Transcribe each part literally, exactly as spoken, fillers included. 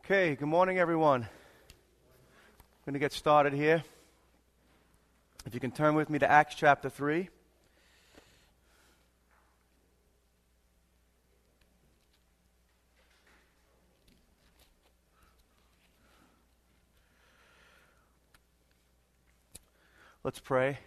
Okay, good morning, everyone. I'm going to get started here. If you can turn with me to Acts chapter three. Let's pray.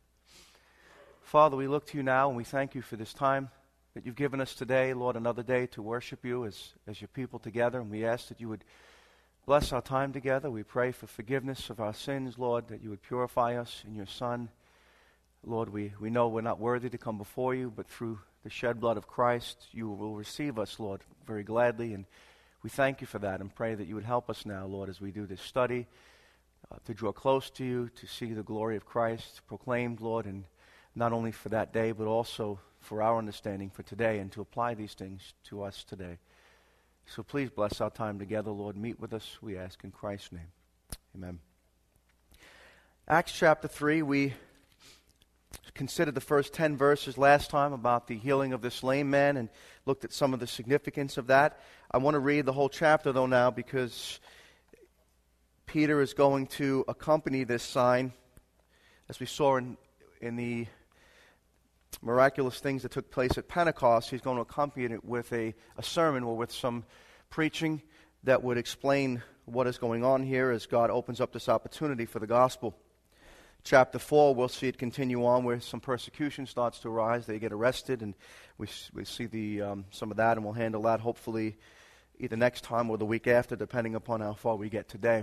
Father, we look to you now and we thank you for this time that you've given us today, Lord, another day to worship you as, as your people together. And we ask that you would bless our time together. We pray for forgiveness of our sins, Lord, that you would purify us in your Son. Lord, we, we know we're not worthy to come before you, but through the shed blood of Christ, you will receive us, Lord, very gladly. And we thank you for that and pray that you would help us now, Lord, as we do this study, uh, to draw close to you, to see the glory of Christ proclaimed, Lord, and not only for that day, but also for our understanding for today and to apply these things to us today. So please bless our time together, Lord. Meet with us, we ask in Christ's name. Amen. Acts chapter three, we considered the first ten verses last time about the healing of this lame man and looked at some of the significance of that. I want to read the whole chapter, though, now because Peter is going to accompany this sign, as we saw in, in the miraculous things that took place at Pentecost. He's going to accompany it with a, a sermon or with some preaching that would explain what is going on here as God opens up this opportunity for the gospel. Chapter four, we'll see it continue on where some persecution starts to arise. They get arrested, and we, we see the um, some of that, and we'll handle that hopefully either next time or the week after, depending upon how far we get today.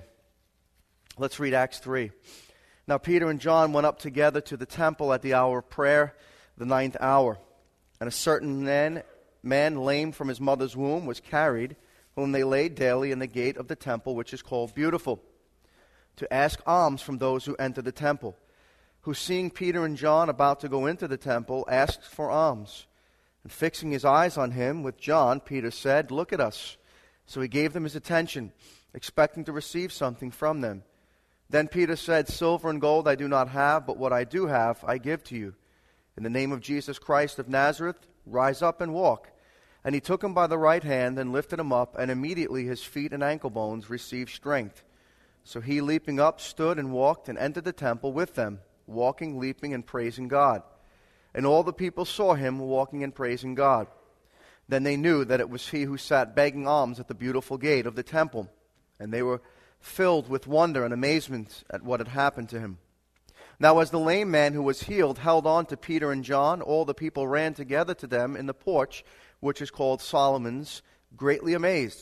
Let's read Acts three. Now Peter and John went up together to the temple at the hour of prayer, the ninth hour. And a certain man, man lame from his mother's womb was carried, whom they laid daily in the gate of the temple, which is called Beautiful, to ask alms from those who enter the temple, who, seeing Peter and John about to go into the temple, asked for alms. And fixing his eyes on him with John, Peter said, "Look at us." So he gave them his attention, expecting to receive something from them. Then Peter said, "Silver and gold I do not have, but what I do have I give to you. In the name of Jesus Christ of Nazareth, rise up and walk." And he took him by the right hand and lifted him up, and immediately his feet and ankle bones received strength. So he, leaping up, stood and walked and entered the temple with them, walking, leaping, and praising God. And all the people saw him walking and praising God. Then they knew that it was he who sat begging alms at the Beautiful gate of the temple, and they were filled with wonder and amazement at what had happened to him. Now as the lame man who was healed held on to Peter and John, all the people ran together to them in the porch, which is called Solomon's, greatly amazed.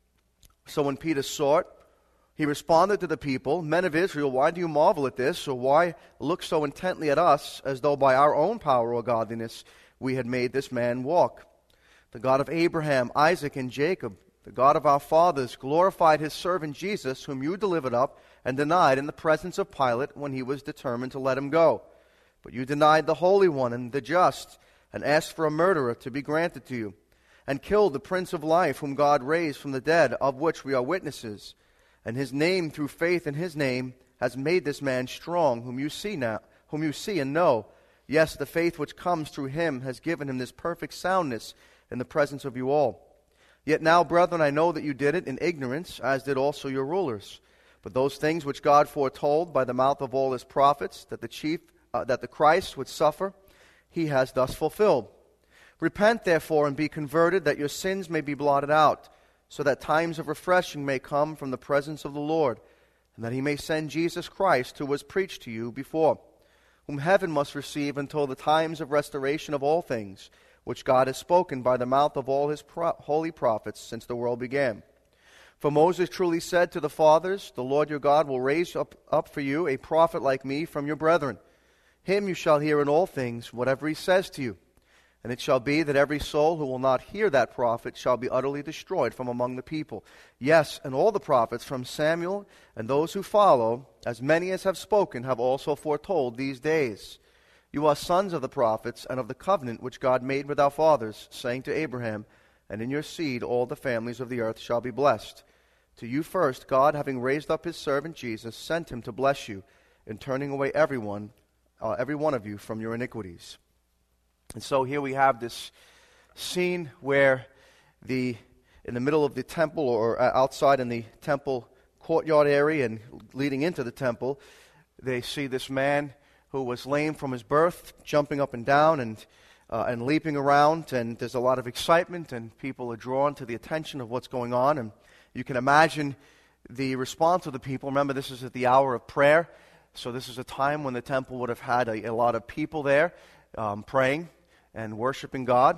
So when Peter saw it, he responded to the people, "Men of Israel, why do you marvel at this, or why look so intently at us, as though by our own power or godliness we had made this man walk? The God of Abraham, Isaac, and Jacob, the God of our fathers, glorified his servant Jesus, whom you delivered up and denied in the presence of Pilate when he was determined to let him go. But you denied the Holy One and the just, and asked for a murderer to be granted to you, and killed the Prince of Life, whom God raised from the dead, of which we are witnesses. And his name, through faith in his name, has made this man strong, whom you see now, whom you see and know. Yes, the faith which comes through him has given him this perfect soundness in the presence of you all. Yet now, brethren, I know that you did it in ignorance, as did also your rulers. But those things which God foretold by the mouth of all his prophets, that the chief, uh, that the Christ would suffer, he has thus fulfilled. Repent, therefore, and be converted, that your sins may be blotted out, so that times of refreshing may come from the presence of the Lord, and that he may send Jesus Christ, who was preached to you before, whom heaven must receive until the times of restoration of all things, which God has spoken by the mouth of all his pro- holy prophets since the world began. For Moses truly said to the fathers, the Lord your God will raise up, up for you a prophet like me from your brethren. Him you shall hear in all things, whatever he says to you. And it shall be that every soul who will not hear that prophet shall be utterly destroyed from among the people. Yes, and all the prophets from Samuel and those who follow, as many as have spoken, have also foretold these days. You are sons of the prophets and of the covenant which God made with our fathers, saying to Abraham, and in your seed all the families of the earth shall be blessed. To you first, God, having raised up his servant Jesus, sent him to bless you, in turning away everyone, uh, every one of you from your iniquities. And so here we have this scene where the in the middle of the temple or outside in the temple courtyard area and leading into the temple, they see this man who was lame from his birth, jumping up and down and uh, and leaping around, and there's a lot of excitement, and people are drawn to the attention of what's going on, and you can imagine the response of the people. Remember, this is at the hour of prayer, so this is a time when the temple would have had a, a lot of people there um, praying and worshiping God,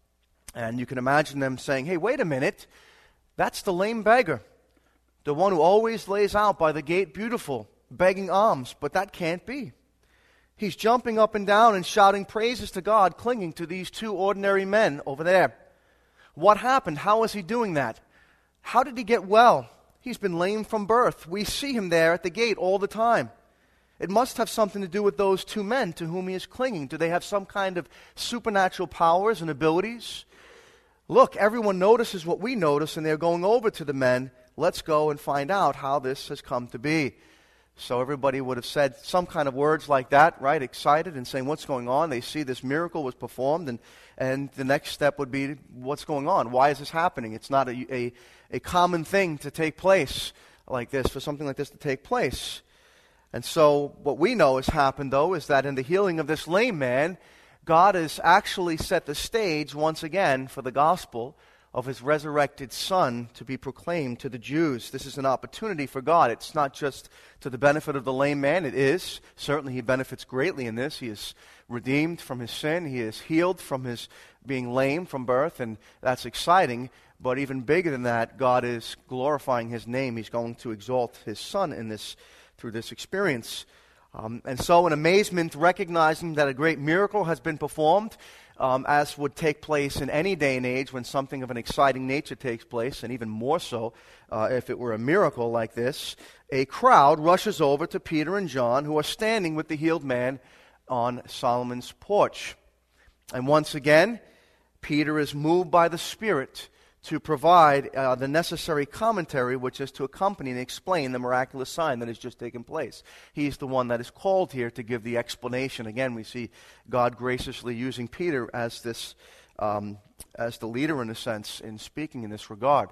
and you can imagine them saying, hey, wait a minute, that's the lame beggar, the one who always lays out by the gate beautiful, begging alms, but that can't be. He's jumping up and down and shouting praises to God, clinging to these two ordinary men over there. What happened? How is he doing that? How did he get well? He's been lame from birth. We see him there at the gate all the time. It must have something to do with those two men to whom he is clinging. Do they have some kind of supernatural powers and abilities? Look, everyone notices what we notice, and they're going over to the men. Let's go and find out how this has come to be. So everybody would have said some kind of words like that, right? Excited and saying, what's going on? They see this miracle was performed, and, and the next step would be, what's going on? Why is this happening? It's not a, a, a common thing to take place like this, for something like this to take place. And so what we know has happened, though, is that in the healing of this lame man, God has actually set the stage once again for the gospel of his resurrected Son to be proclaimed to the Jews. This is an opportunity for God. It's not just to the benefit of the lame man. It is. Certainly he benefits greatly in this. He is redeemed from his sin. He is healed from his being lame from birth, and that's exciting. But even bigger than that, God is glorifying his name. He's going to exalt his Son in this through this experience. Um, and so in amazement, recognizing that a great miracle has been performed, Um, as would take place in any day and age when something of an exciting nature takes place, and even more so uh, if it were a miracle like this, a crowd rushes over to Peter and John, who are standing with the healed man on Solomon's porch. And once again, Peter is moved by the Spirit to provide uh, the necessary commentary, which is to accompany and explain the miraculous sign that has just taken place. He's the one that is called here to give the explanation. Again, we see God graciously using Peter as this, um, as the leader in a sense, in speaking in this regard.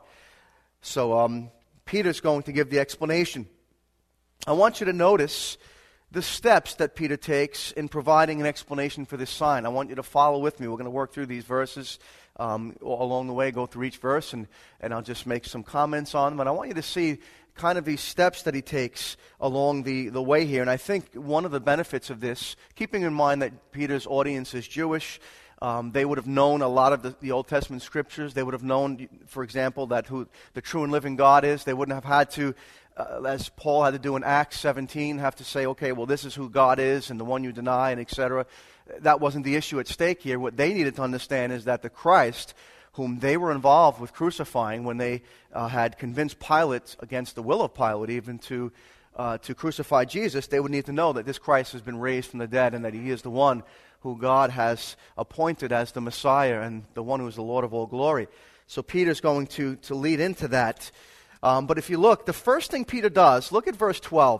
So um, Peter's going to give the explanation. I want you to notice the steps that Peter takes in providing an explanation for this sign. I want you to follow with me. We're going to work through these verses um, along the way, go through each verse, and, and I'll just make some comments on them. And I want you to see kind of these steps that he takes along the, the way here. And I think one of the benefits of this, keeping in mind that Peter's audience is Jewish, um, they would have known a lot of the, the Old Testament scriptures. They would have known, for example, that who the true and living God is. They wouldn't have had to, uh, as Paul had to do in Acts seventeen, have to say, okay, well, this is who God is and the one you deny, and et cetera. That wasn't the issue at stake here. What they needed to understand is that the Christ, whom they were involved with crucifying when they uh, had convinced Pilate, against the will of Pilate even, to uh, to crucify Jesus, they would need to know that this Christ has been raised from the dead and that he is the one who God has appointed as the Messiah and the one who is the Lord of all glory. So Peter's going to, to lead into that. Um, but if you look, the first thing Peter does, look at verse twelve.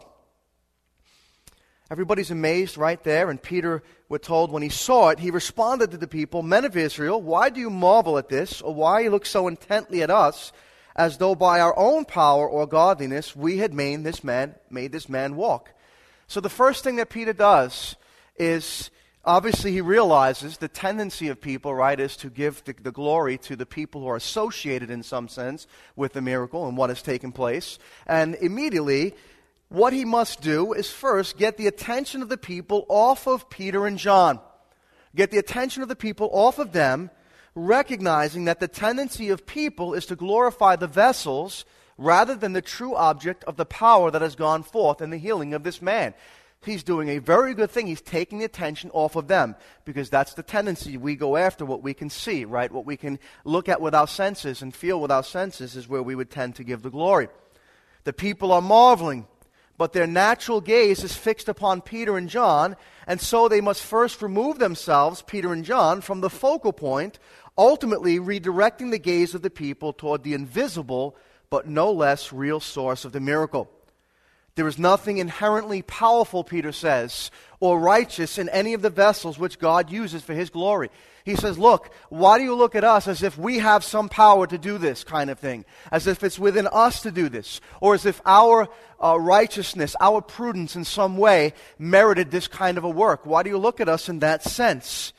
Everybody's amazed right there, and Peter, we're told, when he saw it, he responded to the people, "Men of Israel, why do you marvel at this, or why look so intently at us, as though by our own power or godliness we had made this man, made this man walk?" So the first thing that Peter does is, obviously he realizes the tendency of people, right, is to give the, the glory to the people who are associated in some sense with the miracle and what has taken place. And immediately, what he must do is first get the attention of the people off of Peter and John. Get the attention of the people off of them, recognizing that the tendency of people is to glorify the vessels rather than the true object of the power that has gone forth in the healing of this man. He's doing a very good thing. He's taking the attention off of them, because that's the tendency. We go after what we can see, right? What we can look at with our senses and feel with our senses is where we would tend to give the glory. The people are marveling, but their natural gaze is fixed upon Peter and John, and so they must first remove themselves, Peter and John, from the focal point, ultimately redirecting the gaze of the people toward the invisible but no less real source of the miracle. There is nothing inherently powerful, Peter says, or righteous in any of the vessels which God uses for His glory. He says, look, why do you look at us as if we have some power to do this kind of thing? As if it's within us to do this? Or as if our uh, righteousness, our prudence in some way merited this kind of a work? Why do you look at us in that sense?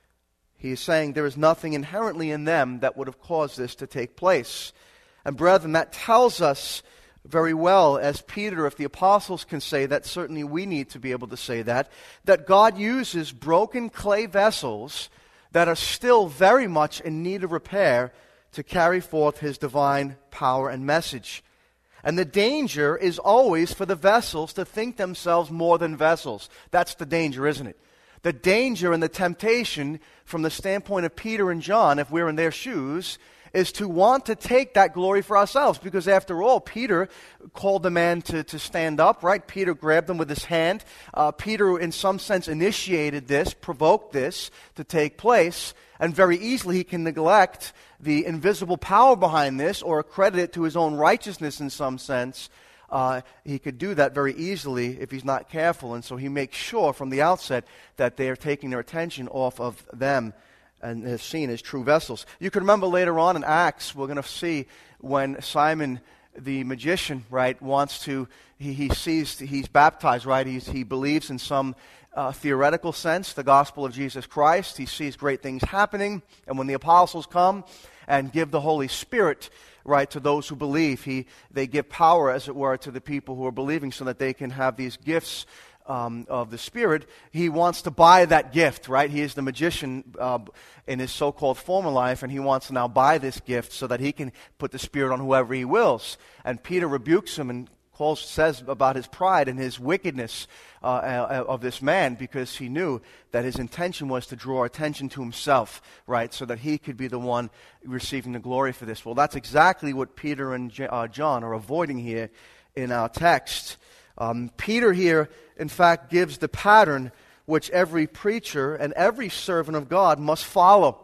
He is saying there is nothing inherently in them that would have caused this to take place. And brethren, that tells us very well, as Peter, if the apostles can say that, certainly we need to be able to say that, that God uses broken clay vessels that are still very much in need of repair to carry forth His divine power and message. And the danger is always for the vessels to think themselves more than vessels. That's the danger, isn't it? The danger and the temptation from the standpoint of Peter and John, if we're in their shoes, is to want to take that glory for ourselves. Because after all, Peter called the man to, to stand up, right? Peter grabbed him with his hand. Uh, Peter, in some sense, initiated this, provoked this to take place. And very easily he can neglect the invisible power behind this or accredit it to his own righteousness in some sense. Uh, he could do that very easily if he's not careful. And so he makes sure from the outset that they are taking their attention off of them and is seen as true vessels. You can remember later on in Acts, we're going to see when Simon the magician, right, wants to, he, he sees, he's baptized, right, he's, he believes in some uh, theoretical sense the gospel of Jesus Christ. He sees great things happening, and when the apostles come and give the Holy Spirit, right, to those who believe, he they give power, as it were, to the people who are believing so that they can have these gifts Um, of the Spirit. He wants to buy that gift, right? He is the magician uh, in his so-called former life, and he wants to now buy this gift so that he can put the Spirit on whoever he wills. And Peter rebukes him and calls, says about his pride and his wickedness uh, uh, of this man, because he knew that his intention was to draw attention to himself, right? So that he could be the one receiving the glory for this. Well, that's exactly what Peter and J- uh, John are avoiding here in our text. Um, Peter here, in fact, gives the pattern which every preacher and every servant of God must follow.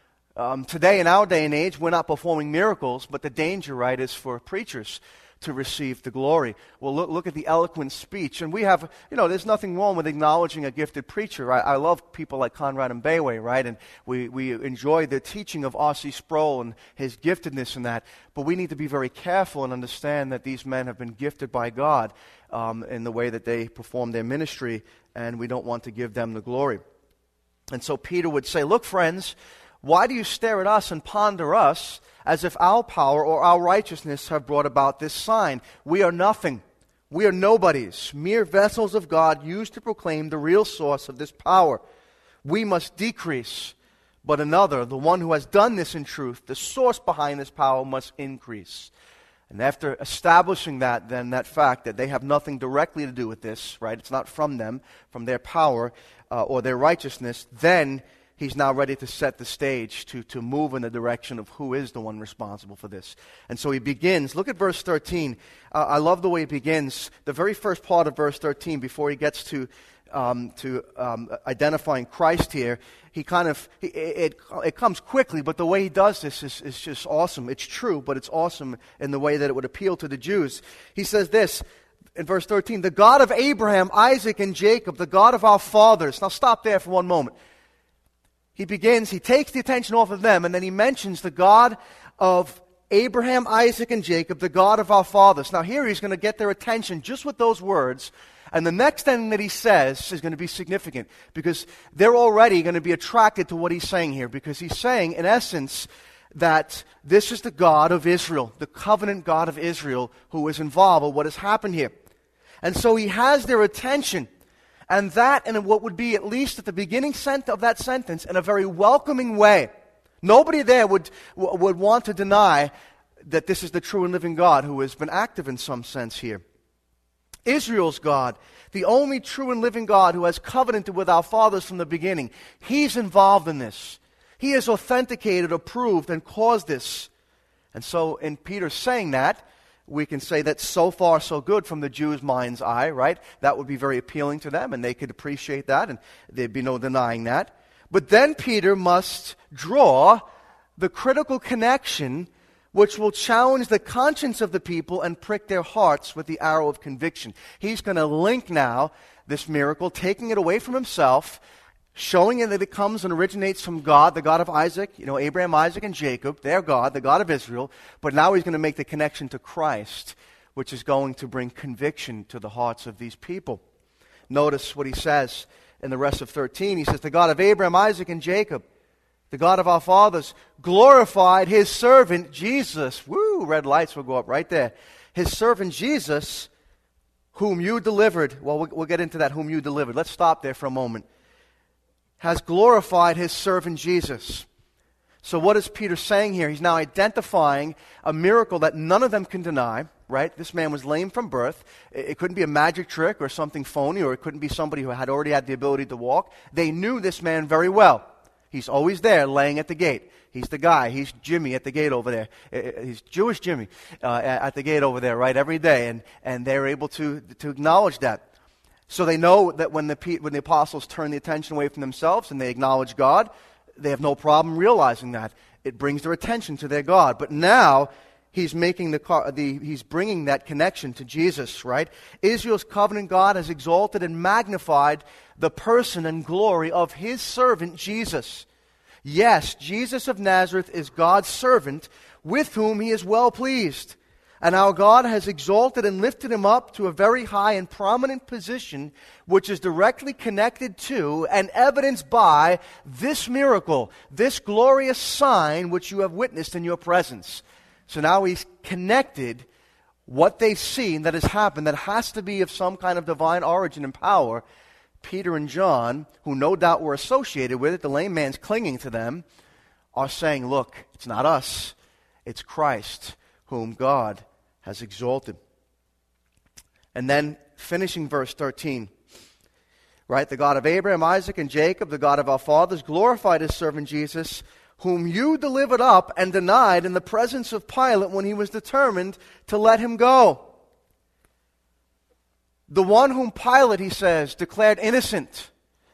Um, today, in our day and age, we're not performing miracles, but the danger, right, is for preachers to receive the glory. Well, look, look at the eloquent speech. And we have, you know, there's nothing wrong with acknowledging a gifted preacher. I, I love people like Conrad Mbewe, right? And we, we enjoy the teaching of R C Sproul and his giftedness in that. But we need to be very careful and understand that these men have been gifted by God um, in the way that they perform their ministry, and we don't want to give them the glory. And so Peter would say, look, friends, why do you stare at us and ponder us as if our power or our righteousness have brought about this sign? We are nothing. We are nobodies, mere vessels of God used to proclaim the real source of this power. We must decrease, but another, the one who has done this in truth, the source behind this power, must increase. And after establishing that, then that fact that they have nothing directly to do with this, right? It's not from them, from their power uh, or their righteousness, then he's now ready to set the stage to, to move in the direction of who is the one responsible for this. And so he begins. Look at verse thirteen. Uh, I love the way he begins. The very first part of verse thirteen, before he gets to um, to um, identifying Christ here, he kind of, he, it, it comes quickly, but the way he does this is, is just awesome. It's true, but it's awesome in the way that it would appeal to the Jews. He says this in verse thirteen, the God of Abraham, Isaac, and Jacob, the God of our fathers. Now stop there for one moment. He begins, he takes the attention off of them, and then he mentions the God of Abraham, Isaac, and Jacob, the God of our fathers. Now here he's going to get their attention just with those words, and the next thing that he says is going to be significant, because they're already going to be attracted to what he's saying here, because he's saying, in essence, that this is the God of Israel, the covenant God of Israel, who is involved with what has happened here. And so he has their attention. And that, in what would be at least at the beginning of that sentence, in a very welcoming way. Nobody there would, would want to deny that this is the true and living God who has been active in some sense here. Israel's God, the only true and living God who has covenanted with our fathers from the beginning. He's involved in this. He has authenticated, approved, and caused this. And so in Peter saying that, we can say that so far so good from the Jews' mind's eye, right? That would be very appealing to them, and they could appreciate that, and there'd be no denying that. But then Peter must draw the critical connection which will challenge the conscience of the people and prick their hearts with the arrow of conviction. He's going to link now this miracle, taking it away from himself, showing it that it comes and originates from God, the God of Isaac, you know, Abraham, Isaac, and Jacob, their God, the God of Israel. But now he's going to make the connection to Christ, which is going to bring conviction to the hearts of these people. Notice what he says in the rest of thirteen. He says, the God of Abraham, Isaac, and Jacob, the God of our fathers, glorified his servant Jesus. Woo, red lights will go up right there. His servant Jesus, whom you delivered. Well, we'll, we'll get into that, whom you delivered. Let's stop there for a moment. Has glorified his servant Jesus. So what is Peter saying here? He's now identifying a miracle that none of them can deny, right? This man was lame from birth. It, it couldn't be a magic trick or something phony, or it couldn't be somebody who had already had the ability to walk. They knew this man very well. He's always there laying at the gate. He's the guy. He's Jimmy at the gate over there. He's Jewish Jimmy uh, at the gate over there, right, every day. And, and they're able to, to acknowledge that. So they know that when the, when the apostles turn the attention away from themselves and they acknowledge God, they have no problem realizing that. It brings their attention to their God. But now he's making the, the he's bringing that connection to Jesus, right? Israel's covenant God has exalted and magnified the person and glory of his servant Jesus. Yes, Jesus of Nazareth is God's servant with whom he is well pleased. And our God has exalted and lifted him up to a very high and prominent position, which is directly connected to and evidenced by this miracle, this glorious sign which you have witnessed in your presence. So now he's connected what they've seen that has happened, that has to be of some kind of divine origin and power. Peter and John, who no doubt were associated with it, the lame man's clinging to them, are saying, look, it's not us, it's Christ, whom God has exalted. And then finishing verse thirteen, right? The God of Abraham, Isaac, and Jacob, the God of our fathers, glorified his servant Jesus, whom you delivered up and denied in the presence of Pilate when he was determined to let him go. The one whom Pilate, he says, declared innocent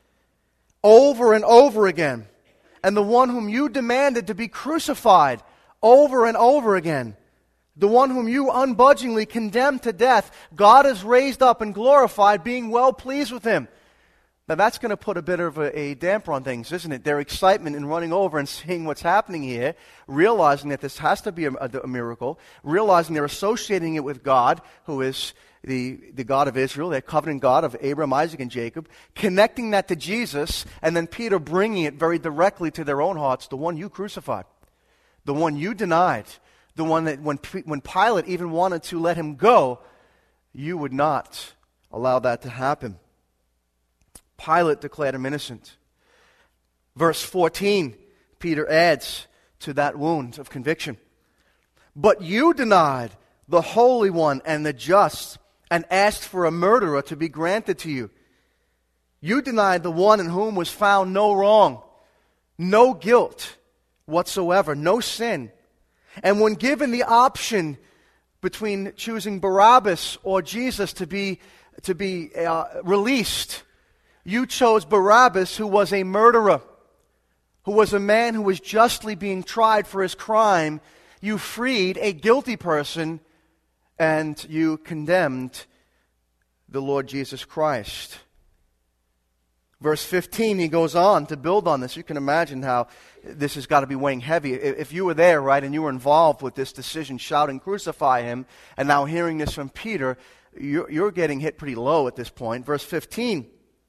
over and over again, and the one whom you demanded to be crucified over and over again, the one whom you unbudgingly condemned to death, God has raised up and glorified, being well pleased with him. Now that's going to put a bit of a, a damper on things, isn't it? Their excitement in running over and seeing what's happening here, realizing that this has to be a, a, a miracle, realizing they're associating it with God, who is the, the God of Israel, their covenant God of Abraham, Isaac, and Jacob, connecting that to Jesus, and then Peter bringing it very directly to their own hearts, the one you crucified, the one you denied, the one that when, when Pilate even wanted to let him go, you would not allow that to happen. Pilate declared him innocent. Verse fourteen, Peter adds to that wound of conviction. But you denied the Holy One and the just, and asked for a murderer to be granted to you. You denied the one in whom was found no wrong, no guilt whatsoever, no sin. And when given the option between choosing Barabbas or Jesus to be, to be uh, released, you chose Barabbas, who was a murderer, who was a man who was justly being tried for his crime. You freed a guilty person, and you condemned the Lord Jesus Christ. Verse fifteen, he goes on to build on this. You can imagine how this has got to be weighing heavy. If you were there, right, and you were involved with this decision, shouting, crucify him, and now hearing this from Peter, you're, you're getting hit pretty low at this point. Verse fifteen,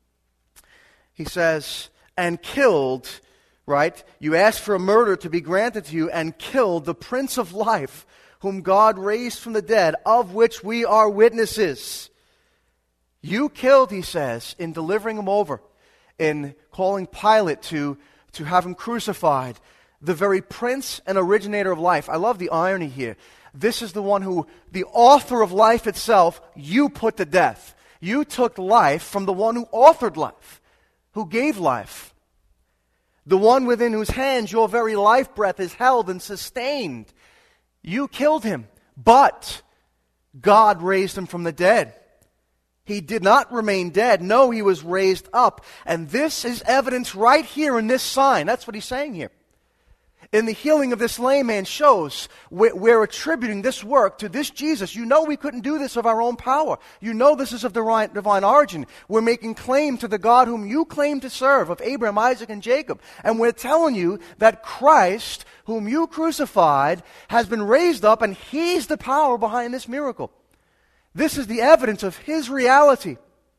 he says, and killed, right? You asked for a murder to be granted to you, and killed the Prince of Life, whom God raised from the dead, of which we are witnesses. You killed, he says, in delivering him over, in calling Pilate to, to have him crucified, the very prince and originator of life. I love the irony here. This is the one who, the author of life itself, you put to death. You took life from the one who authored life, who gave life. The one within whose hands your very life breath is held and sustained. You killed him, but God raised him from the dead. He did not remain dead. No, he was raised up. And this is evidence right here in this sign. That's what he's saying here. in the healing of this lame man shows we're, we're attributing this work to this Jesus. You know we couldn't do this of our own power. You know this is of divine, divine origin. We're making claim to the God whom you claim to serve, of Abraham, Isaac, and Jacob. And we're telling you that Christ, whom you crucified, has been raised up, and He's the power behind this miracle. This is the evidence of His reality.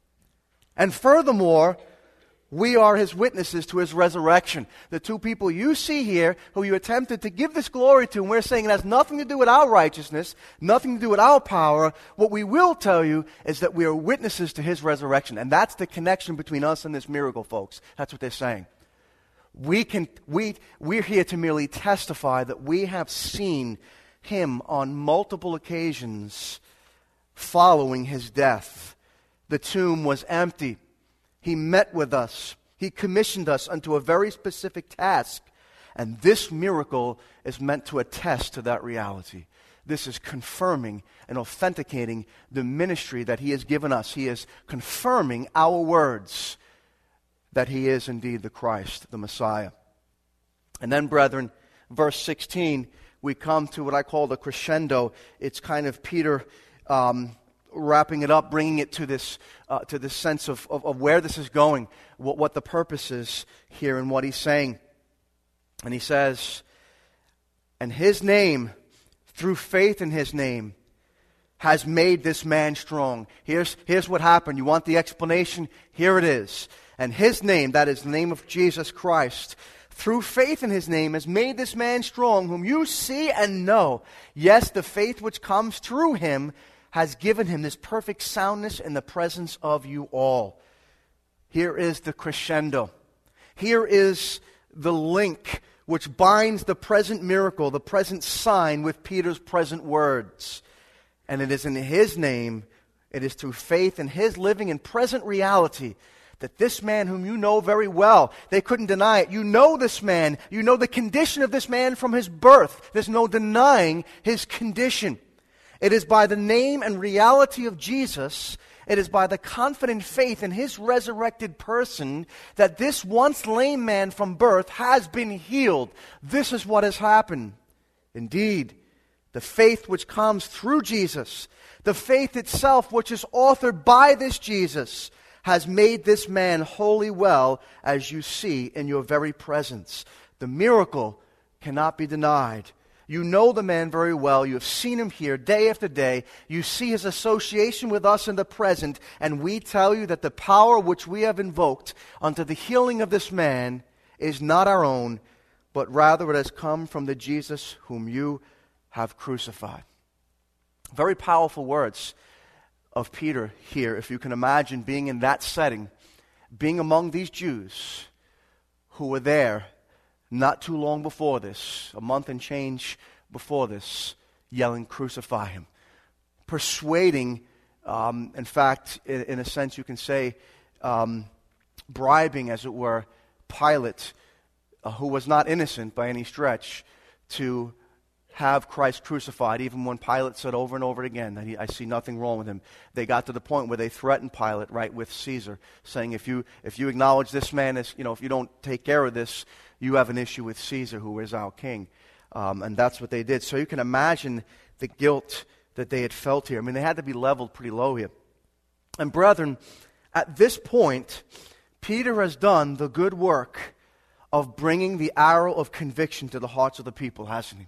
And furthermore, we are His witnesses to His resurrection. The two people you see here, who you attempted to give this glory to, and we're saying it has nothing to do with our righteousness, nothing to do with our power. What we will tell you is that we are witnesses to His resurrection. And that's the connection between us and this miracle, folks. That's what they're saying. We can, we, we're here to merely testify that we have seen Him on multiple occasions following His death. The tomb was empty. He met with us. He commissioned us unto a very specific task. And this miracle is meant to attest to that reality. This is confirming and authenticating the ministry that He has given us. He is confirming our words that He is indeed the Christ, the Messiah. And then, brethren, verse sixteen, we come to what I call the crescendo. It's kind of Peter um, wrapping it up, bringing it to this uh, to this sense of, of, of where this is going, what, what the purpose is here and what he's saying. And he says, and His name, through faith in His name, has made this man strong. Here's, here's what happened. You want the explanation? Here it is. And His name, that is the name of Jesus Christ, through faith in His name, has made this man strong, whom you see and know. Yes, the faith which comes through Him has given him this perfect soundness in the presence of you all. Here is the crescendo. Here is the link which binds the present miracle, the present sign, with Peter's present words. And it is in His name, it is through faith in His living and present reality, that this man whom you know very well, they couldn't deny it. You know this man. You know the condition of this man from his birth. There's no denying his condition. It is by the name and reality of Jesus, it is by the confident faith in His resurrected person, that this once lame man from birth has been healed. This is what has happened. Indeed, the faith which comes through Jesus, the faith itself which is authored by this Jesus, has made this man wholly well, as you see in your very presence. The miracle cannot be denied. You know the man very well. You have seen him here day after day. You see his association with us in the present. And we tell you that the power which we have invoked unto the healing of this man is not our own, but rather it has come from the Jesus whom you have crucified. Very powerful words of Peter here, if you can imagine being in that setting, being among these Jews who were there not too long before this, a month and change before this, yelling, "Crucify Him." Persuading, um, in fact, in, in a sense you can say, um, bribing, as it were, Pilate, uh, who was not innocent by any stretch, to have Christ crucified, even when Pilate said over and over again that he, I see nothing wrong with Him. They got to the point where they threatened Pilate, right, with Caesar, saying, if you if you acknowledge this man as, you know, if you don't take care of this, you have an issue with Caesar, who is our king. Um, and that's what they did. So you can imagine the guilt that they had felt here. I mean, they had to be leveled pretty low here. And brethren, at this point, Peter has done the good work of bringing the arrow of conviction to the hearts of the people, hasn't he?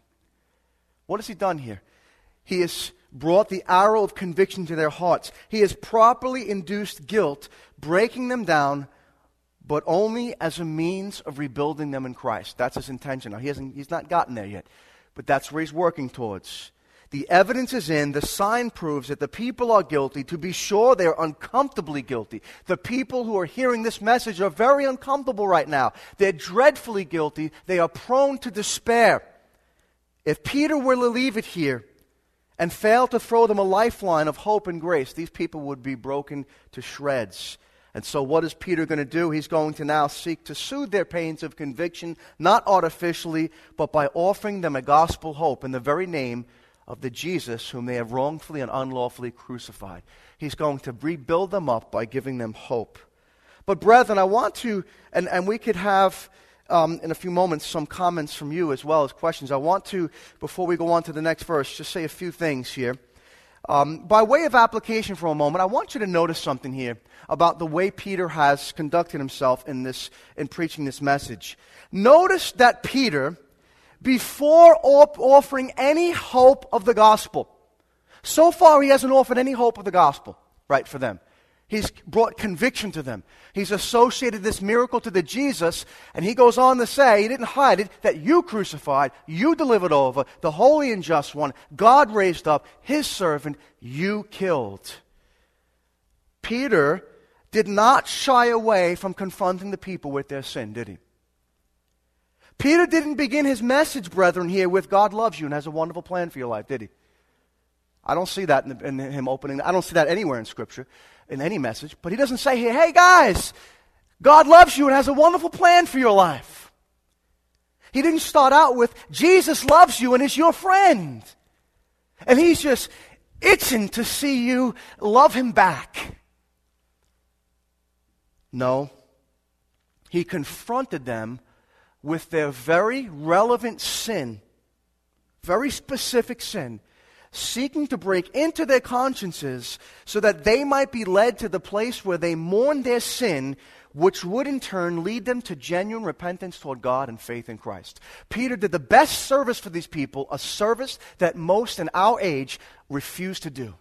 What has he done here? He has brought the arrow of conviction to their hearts. He has properly induced guilt, breaking them down, but only as a means of rebuilding them in Christ. That's his intention. Now, he hasn't, he's not gotten there yet, but that's where he's working towards. The evidence is in, the sign proves that the people are guilty. To be sure, they're uncomfortably guilty. The people who are hearing this message are very uncomfortable right now. They're dreadfully guilty. They are prone to despair. If Peter were to leave it here and fail to throw them a lifeline of hope and grace, these people would be broken to shreds. And so what is Peter going to do? He's going to now seek to soothe their pains of conviction, not artificially, but by offering them a gospel hope in the very name of the Jesus whom they have wrongfully and unlawfully crucified. He's going to rebuild them up by giving them hope. But brethren, I want to, and, and we could have um, in a few moments some comments from you as well as questions. I want to, before we go on to the next verse, just say a few things here. Um, by way of application for a moment, I want you to notice something here about the way Peter has conducted himself in this, in preaching this message. Notice that Peter, before op- offering any hope of the gospel, so far he hasn't offered any hope of the gospel, right, for them. He's brought conviction to them. He's associated this miracle to the Jesus, and he goes on to say, he didn't hide it, that you crucified, you delivered over, the holy and just one, God raised up, his servant, you killed. Peter did not shy away from confronting the people with their sin, did he? Peter didn't begin his message, brethren, here with God loves you and has a wonderful plan for your life, did he? I don't see that in, the, in him opening. I don't see that anywhere in Scripture, in any message. But he doesn't say here, hey guys, God loves you and has a wonderful plan for your life. He didn't start out with, Jesus loves you and is your friend. And he's just itching to see you love him back. No. He confronted them with their very relevant sin, very specific sin, seeking to break into their consciences so that they might be led to the place where they mourn their sin, which would in turn lead them to genuine repentance toward God and faith in Christ. Peter did the best service for these people, a service that most in our age refuse to do.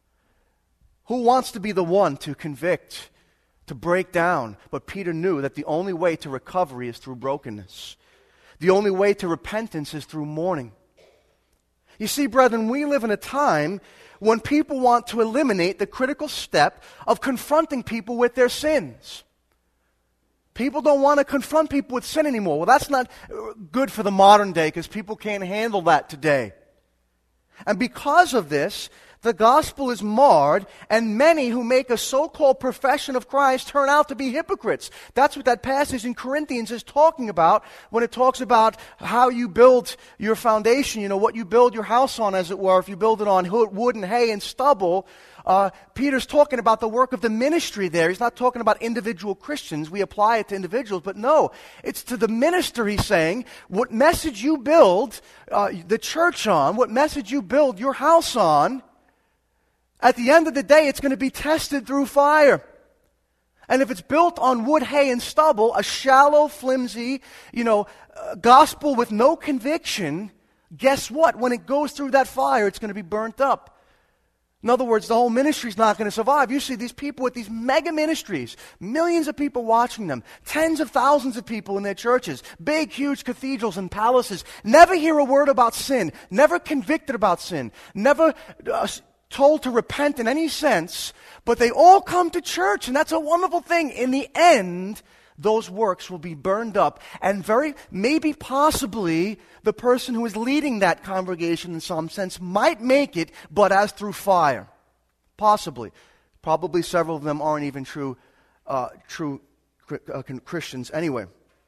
Who wants to be the one to convict, to break down? But Peter knew that the only way to recovery is through brokenness. The only way to repentance is through mourning. You see, brethren, we live in a time when people want to eliminate the critical step of confronting people with their sins. People don't want to confront people with sin anymore. Well, that's not good for the modern day because people can't handle that today. And because of this, the gospel is marred, and many who make a so-called profession of Christ turn out to be hypocrites. That's what that passage in Corinthians is talking about when it talks about how you build your foundation, you know, what you build your house on, as it were. If you build it on wood and hay and stubble, uh, Peter's talking about the work of the ministry there. He's not talking about individual Christians. We apply it to individuals, but no, it's to the minister. He's saying, what message you build uh, the church on, what message you build your house on, at the end of the day, it's going to be tested through fire. And if it's built on wood, hay, and stubble, a shallow, flimsy, you know, uh, gospel with no conviction, guess what? When it goes through that fire, it's going to be burnt up. In other words, the whole ministry is not going to survive. You see these people with these mega ministries, millions of people watching them, tens of thousands of people in their churches, big, huge cathedrals and palaces, never hear a word about sin, never convicted about sin, never Uh, told to repent in any sense, but they all come to church, and that's a wonderful thing. In the end, those works will be burned up, and very, maybe possibly, the person who is leading that congregation in some sense might make it, but as through fire. Possibly. Probably several of them aren't even true, uh, true uh, Christians anyway.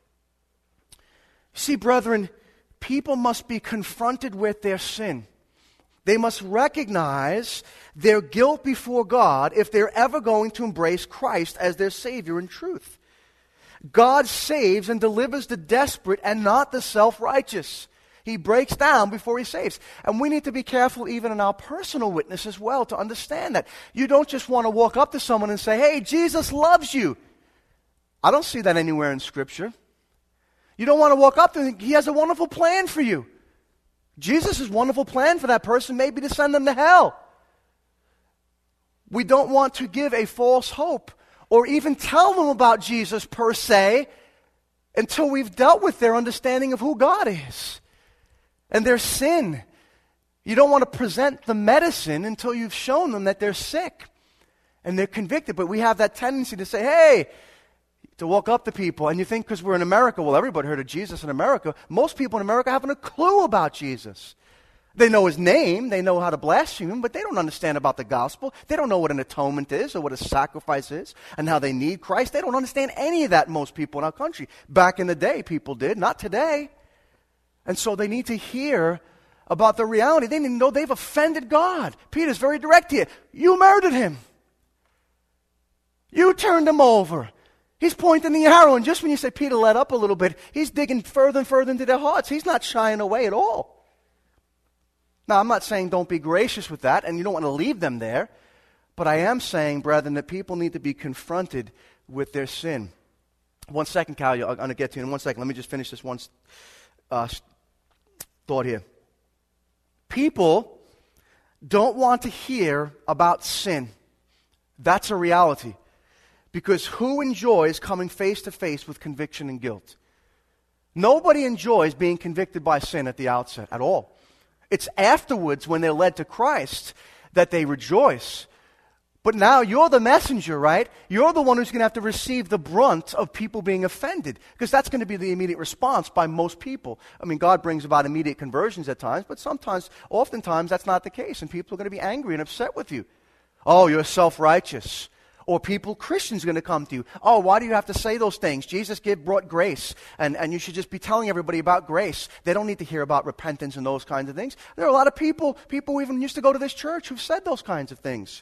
See, brethren, people must be confronted with their sin. They must recognize their guilt before God if they're ever going to embrace Christ as their Savior in truth. God saves and delivers the desperate and not the self-righteous. He breaks down before He saves. And we need to be careful even in our personal witness as well to understand that. You don't just want to walk up to someone and say, hey, Jesus loves you. I don't see that anywhere in Scripture. You don't want to walk up to Him. He has a wonderful plan for you. Jesus' wonderful plan for that person may be to send them to hell. We don't want to give a false hope or even tell them about Jesus per se until we've dealt with their understanding of who God is and their sin. You don't want to present the medicine until you've shown them that they're sick and they're convicted. But we have that tendency to say, hey, to walk up to people, and you think because we're in America, well, everybody heard of Jesus in America. Most people in America haven't a clue about Jesus. They know His name, they know how to blaspheme Him, but they don't understand about the gospel. They don't know what an atonement is or what a sacrifice is and how they need Christ. They don't understand any of that, most people in our country. Back in the day, people did, not today. And so they need to hear about the reality. They need to know they've offended God. Peter's very direct here. You murdered Him. You turned Him over. He's pointing the arrow, and just when you say, Peter, let up a little bit, he's digging further and further into their hearts. He's not shying away at all. Now, I'm not saying don't be gracious with that, and you don't want to leave them there, but I am saying, brethren, that people need to be confronted with their sin. One second, Cal, I'm going to get to you in one second. Let me just finish this one uh, thought here. People don't want to hear about sin. That's a reality. Because who enjoys coming face to face with conviction and guilt? Nobody enjoys being convicted by sin at the outset at all. It's afterwards, when they're led to Christ, that they rejoice. But now you're the messenger, right? You're the one who's going to have to receive the brunt of people being offended, because that's going to be the immediate response by most people. I mean, God brings about immediate conversions at times, but sometimes, oftentimes, that's not the case, and people are going to be angry and upset with you. Oh, you're self-righteous. Or people, Christians, are going to come to you. Oh, why do you have to say those things? Jesus give, brought grace, and, and you should just be telling everybody about grace. They don't need to hear about repentance and those kinds of things. There are a lot of people, people who even used to go to this church, who've said those kinds of things.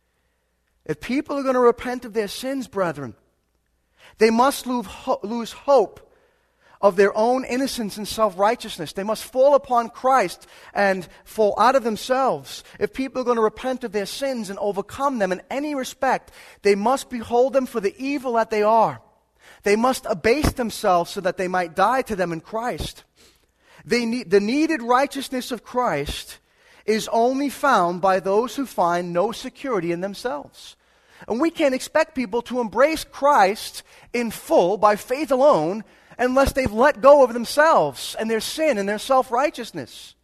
If people are going to repent of their sins, brethren, they must lose, ho- lose hope of their own innocence and self-righteousness. They must fall upon Christ and fall out of themselves. If people are going to repent of their sins and overcome them in any respect, they must behold them for the evil that they are. They must abase themselves so that they might die to them in Christ. They need, the needed righteousness of Christ is only found by those who find no security in themselves. And we can't expect people to embrace Christ in full by faith alone unless they've let go of themselves and their sin and their self-righteousness.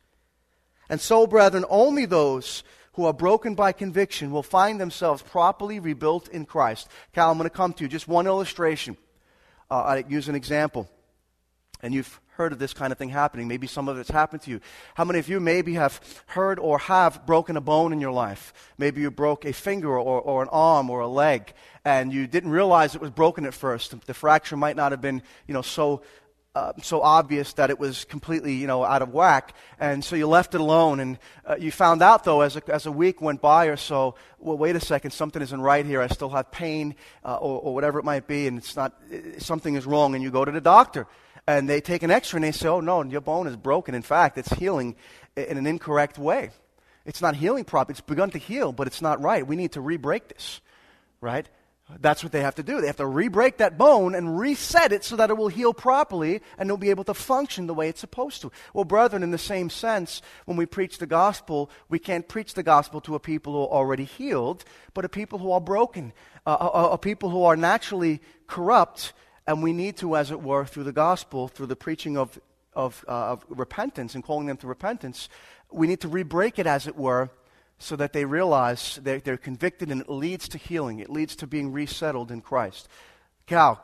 And so, brethren, only those who are broken by conviction will find themselves properly rebuilt in Christ. Cal, I'm going to come to you. Just one illustration. Uh, I use an example. And you've heard of this kind of thing happening. Maybe some of it's happened to you. How many of you maybe have heard or have broken a bone in your life? Maybe you broke a finger or, or an arm or a leg, and you didn't realize it was broken at first. The fracture might not have been, you know, so uh, so obvious that it was completely, you know, out of whack, and so you left it alone. And uh, you found out, though, as a, as a week went by or so, well, wait a second, something isn't right here. I still have pain, uh, or, or whatever it might be, and it's not. Something is wrong, and you go to the doctor. And they take an x-ray and they say, oh, no, your bone is broken. In fact, it's healing in an incorrect way. It's not healing properly. It's begun to heal, but it's not right. We need to re-break this, right? That's what they have to do. They have to re-break that bone and reset it so that it will heal properly and it'll be able to function the way it's supposed to. Well, brethren, in the same sense, when we preach the gospel, we can't preach the gospel to a people who are already healed, but a people who are broken, uh, a, a people who are naturally corrupt. And we need to, as it were, through the gospel, through the preaching of, of, uh, of repentance and calling them to repentance, we need to re-break it, as it were, so that they realize they're, they're convicted and it leads to healing. It leads to being resettled in Christ. Cal.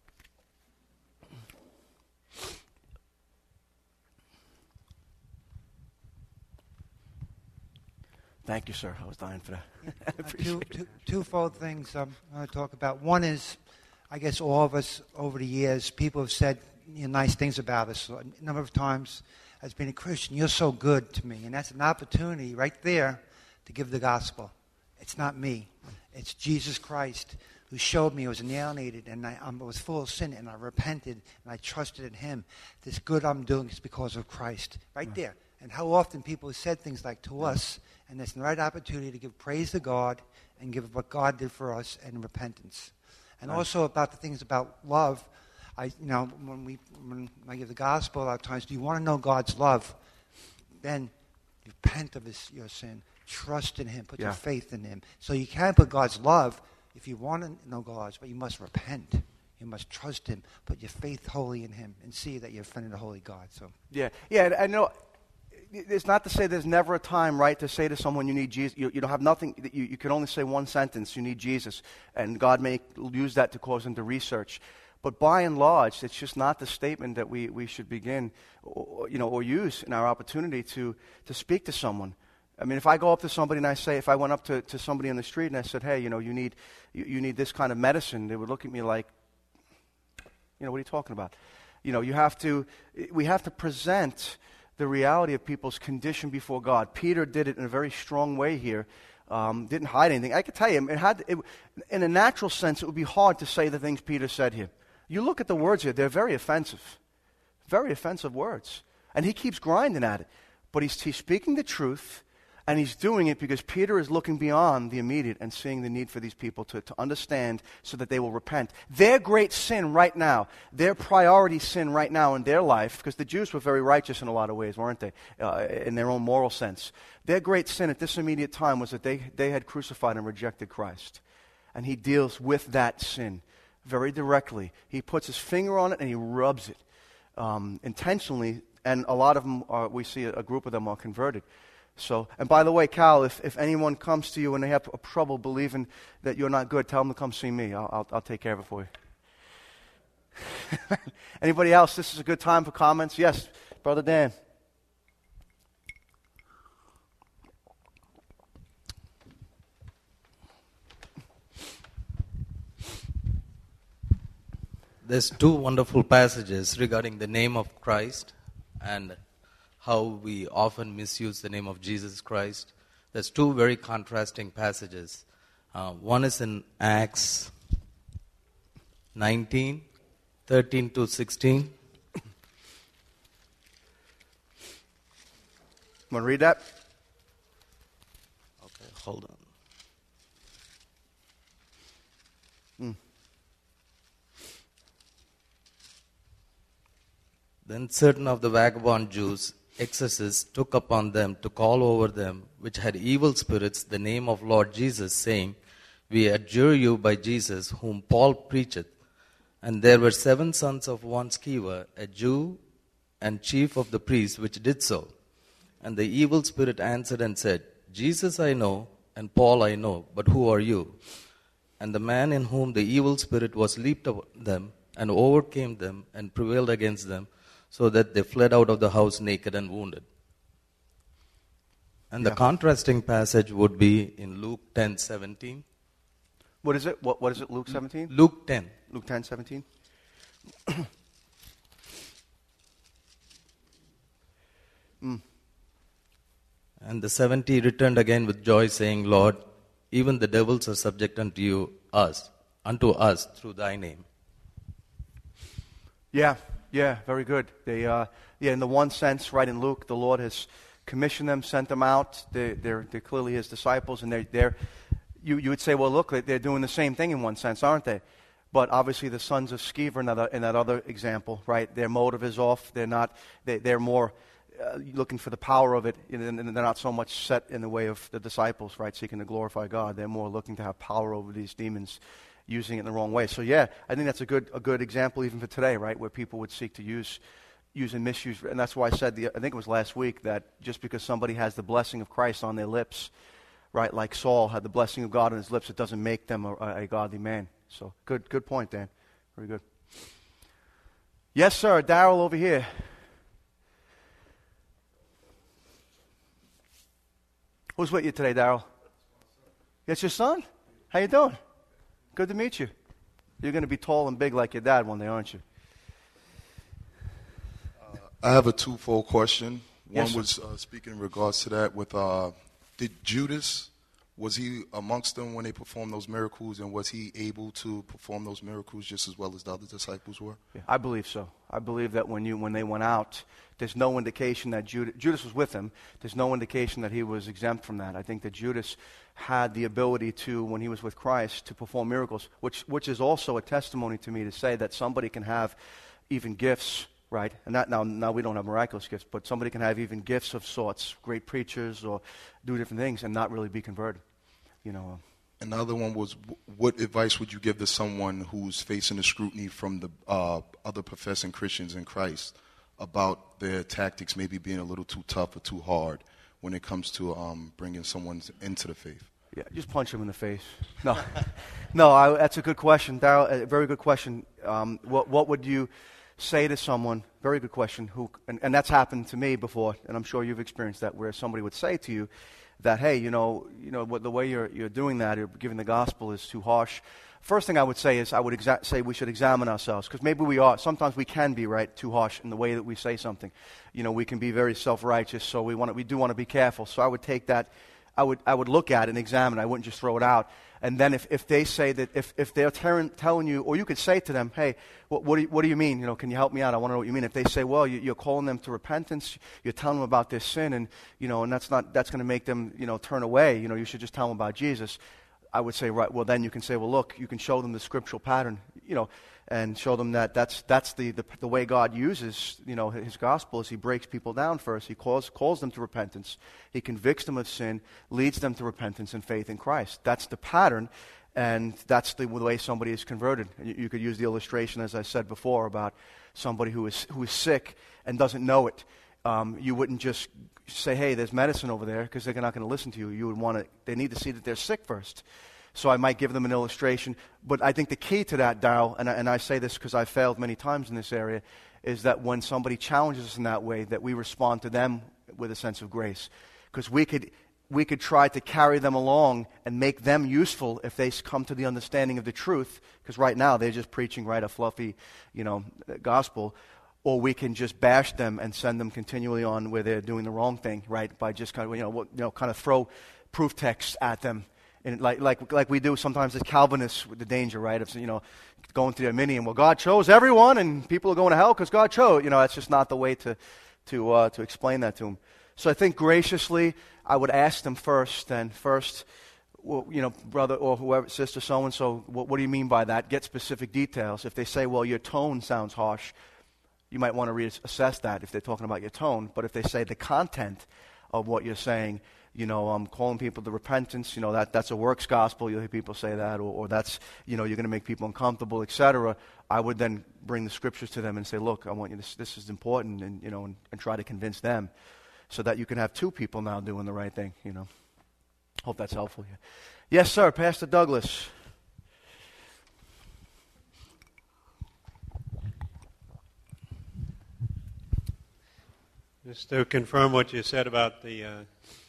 Thank you, sir. I was dying for that. I appreciate two, two, twofold things um, I want to talk about. One is, I guess all of us over the years, people have said, you know, nice things about us. A number of times as being a Christian, you're so good to me. And that's an opportunity right there to give the gospel. It's not me. It's Jesus Christ who showed me I was alienated and I, I was full of sin and I repented and I trusted in him. This good I'm doing is because of Christ. Right there. And how often people have said things like to us, and it's the right opportunity to give praise to God and give what God did for us and repentance. And also about the things about love. I, you know, when we when I give the gospel a lot of times, do you want to know God's love? Then repent of his, your sin. Trust in him. Put yeah. your faith in him. So you can't put God's love if you want to know God's, but you must repent. You must trust him. Put your faith wholly in him and see that you're offending the holy God. So yeah, yeah, I know. It's not to say there's never a time, right, to say to someone you need Jesus. You, you don't have nothing. You, you can only say one sentence. You need Jesus, and God may use that to cause them to research. But by and large, it's just not the statement that we, we should begin, or, you know, or use in our opportunity to to speak to someone. I mean, if I go up to somebody and I say, if I went up to, to somebody in the street and I said, hey, you know, you need you, you need this kind of medicine, they would look at me like, you know, what are you talking about? You know, you have to. We have to present the reality of people's condition before God. Peter did it in a very strong way here. Um, didn't hide anything. I could tell you, it had, it, in a natural sense, it would be hard to say the things Peter said here. You look at the words here, they're very offensive. Very offensive words. And he keeps grinding at it. But he's, he's speaking the truth, and he's doing it because Peter is looking beyond the immediate and seeing the need for these people to, to understand so that they will repent. Their great sin right now, their priority sin right now in their life, because the Jews were very righteous in a lot of ways, weren't they, uh, in their own moral sense. Their great sin at this immediate time was that they, they had crucified and rejected Christ. And he deals with that sin very directly. He puts his finger on it and he rubs it um, intentionally, and a lot of them, are, we see a, a group of them are converted. So, and by the way, Cal, if, if anyone comes to you and they have trouble believing that you're not good, tell them to come see me. I'll, I'll, I'll take care of it for you. Anybody else? This is a good time for comments. Yes, Brother Dan. There's two wonderful passages regarding the name of Christ and how we often misuse the name of Jesus Christ. There's two very contrasting passages. Uh, one is in Acts nineteen, thirteen to sixteen. Want to read that? Okay, hold on. Mm. Then certain of the vagabond Jews, exorcists, took upon them to call over them, which had evil spirits, the name of Lord Jesus, saying, We adjure you by Jesus, whom Paul preacheth. And there were seven sons of one Sceva, a Jew and chief of the priests, which did so. And the evil spirit answered and said, Jesus I know, and Paul I know, but who are you? And the man in whom the evil spirit was leaped upon them, and overcame them, and prevailed against them, so that they fled out of the house naked and wounded. And the yeah. contrasting passage would be in Luke ten seventeen. What is it? What, what is it, Luke seventeen? Luke ten. Luke ten seventeen. mm. And the seventy returned again with joy, saying, Lord, even the devils are subject unto you, us, unto us through thy name. Yeah. Yeah, very good. They, uh, yeah, in the one sense, right in Luke, the Lord has commissioned them, sent them out. They, they're, they're clearly His disciples, and they're, they're you, you would say, well, look, they're doing the same thing in one sense, aren't they? But obviously, the sons of Sceva in that, in that other example, right? Their motive is off. They're not. They, they're more uh, looking for the power of it, and they're not so much set in the way of the disciples, right? Seeking to glorify God. They're more looking to have power over these demons, using it in the wrong way. So yeah, I think that's a good a good example even for today, right, where people would seek to use use and misuse. And that's why I said, the, I think it was last week, that just because somebody has the blessing of Christ on their lips, right, like Saul had the blessing of God on his lips, it doesn't make them a, a godly man. So good good point, Dan. Very good. Yes, sir. Darrell over here. Who's with you today, Darrell? That's your son? How you doing? Good to meet you. You're going to be tall and big like your dad one day, aren't you? Uh, I have a twofold question. One Yes, was uh, speaking in regards to that with, uh, did Judas, was he amongst them when they performed those miracles, and was he able to perform those miracles just as well as the other disciples were? Yeah, I believe so. I believe that when you when they went out, there's no indication that Judas, Judas was with them. There's no indication that he was exempt from that. I think that Judas had the ability to, when he was with Christ, to perform miracles, which which is also a testimony to me to say that somebody can have even gifts, right? And that, now, now we don't have miraculous gifts, but somebody can have even gifts of sorts, great preachers or do different things, and not really be converted. You know. And the other one was, what advice would you give to someone who's facing the scrutiny from the uh, other professing Christians in Christ about their tactics maybe being a little too tough or too hard when it comes to um, bringing someone into the faith? Yeah, just punch him in the face. No, no, I, that's a good question, Darrell. A very good question. Um, what what would you say to someone? Very good question. Who and, and that's happened to me before, and I'm sure you've experienced that, where somebody would say to you that, hey, you know, you know, what, the way you're you're doing that, you're giving the gospel is too harsh. First thing I would say is I would exa- say we should examine ourselves, because maybe we are. Sometimes we can be, right, too harsh in the way that we say something. You know, we can be very self-righteous, so we want to, we do want to be careful. So I would take that I would I would look at it and examine it. I wouldn't just throw it out. And then if, if they say that, if, if they're ter- telling you, or you could say to them, hey, what, what, do you, what do you mean? You know, can you help me out? I want to know what you mean. If they say, well, you, you're calling them to repentance, you're telling them about their sin, and, you know, and that's not, that's going to make them, you know, turn away. You know, you should just tell them about Jesus. I would say, right, well, then you can say, well, look, you can show them the scriptural pattern, you know, and show them that that's that's the, the, the way God uses, you know, his gospel is he breaks people down first. He calls calls them to repentance. He convicts them of sin, leads them to repentance and faith in Christ. That's the pattern, and that's the way somebody is converted. You, you could use the illustration, as I said before, about somebody who is who is sick and doesn't know it. Um, you wouldn't just say, hey, there's medicine over there, because they're not going to listen to you. You would want to, they need to see that they're sick first. So I might give them an illustration. But I think the key to that, Darryl, and I, and I say this because I've failed many times in this area, is that when somebody challenges us in that way, that we respond to them with a sense of grace. Because we could, we could try to carry them along and make them useful if they come to the understanding of the truth. Because right now they're just preaching, right, a fluffy, you know, gospel. Or we can just bash them and send them continually on where they're doing the wrong thing, right, by just kind of, you know, you know kind of throw proof texts at them. And like like like we do sometimes as Calvinists with the danger, right, of, you know, going to the Arminian, well, God chose everyone and people are going to hell because God chose. You know, that's just not the way to to uh, to explain that to them. So I think graciously I would ask them first, and first, well, you know, brother or whoever, sister so-and-so, what, what do you mean by that? Get specific details. If they say, well, your tone sounds harsh, you might want to reassess that if they're talking about your tone. But if they say the content of what you're saying, you know, um, calling people to repentance, you know, that that's a works gospel. You'll hear people say that, or, or that's, you know, you're going to make people uncomfortable, et cetera. I would then bring the scriptures to them and say, look, I want you, this, this is important, and, you know, and, and try to convince them so that you can have two people now doing the right thing, you know. Hope that's helpful. Yeah. Yes, sir, Pastor Douglas. Just to confirm what you said about the uh,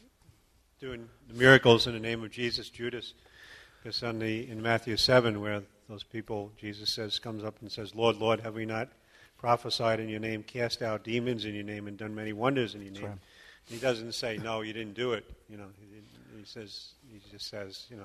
doing the miracles in the name of Jesus, Judas, because on the in Matthew seven, where those people, Jesus says, comes up and says, Lord, Lord, have we not prophesied in your name, cast out demons in your name, and done many wonders in your name? Right. He doesn't say, no, you didn't do it. You know, he, he says, he just says, you know,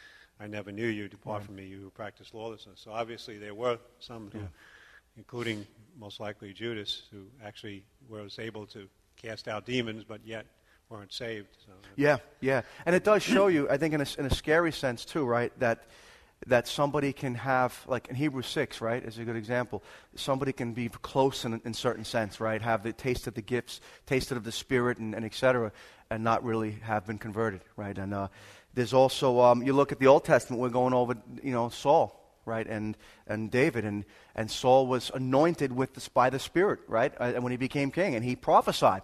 I never knew you. Depart right. from me, you who practice lawlessness. So obviously there were some who, yeah. including most likely Judas, who actually was able to cast out demons, but yet weren't saved. So. Yeah, yeah. And it does show you, I think in a, in a scary sense too, right, that that somebody can have, like in Hebrews six, right, is a good example. Somebody can be close in a certain sense, right, have the taste of the gifts, tasted of the Spirit, and, and et cetera, and not really have been converted, right? And uh, there's also, um, you look at the Old Testament, we're going over, you know, Saul, right, and and David, and, and Saul was anointed with the, by the Spirit, right, and when he became king, and he prophesied,